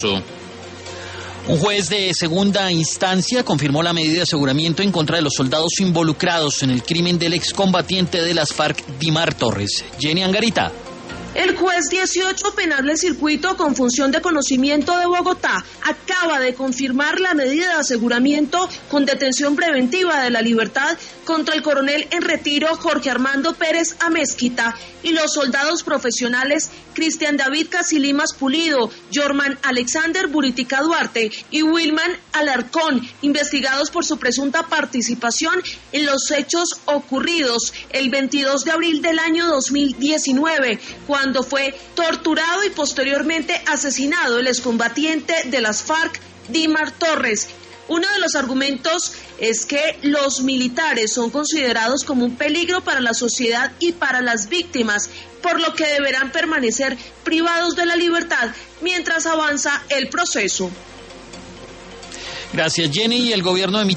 Un juez de segunda instancia confirmó la medida de aseguramiento en contra de los soldados involucrados en el crimen del excombatiente de las FARC, Dimar Torres. Jenny Angarita. El juez 18 penal del circuito con función de conocimiento de Bogotá acaba de confirmar la medida de aseguramiento con detención preventiva de la libertad contra el coronel en retiro Jorge Armando Pérez Amezquita y los soldados profesionales Cristian David Casilimas Pulido, Jorman Alexander Buritica Duarte y Wilman Alarcón, investigados por su presunta participación en los hechos ocurridos el 22 de abril del año 2019, cuando fue torturado y posteriormente asesinado el excombatiente de las FARC, Dimar Torres. Uno de los argumentos es que los militares son considerados como un peligro para la sociedad y para las víctimas, por lo que deberán permanecer privados de la libertad mientras avanza el proceso. Gracias, Jenny. Y el gobierno de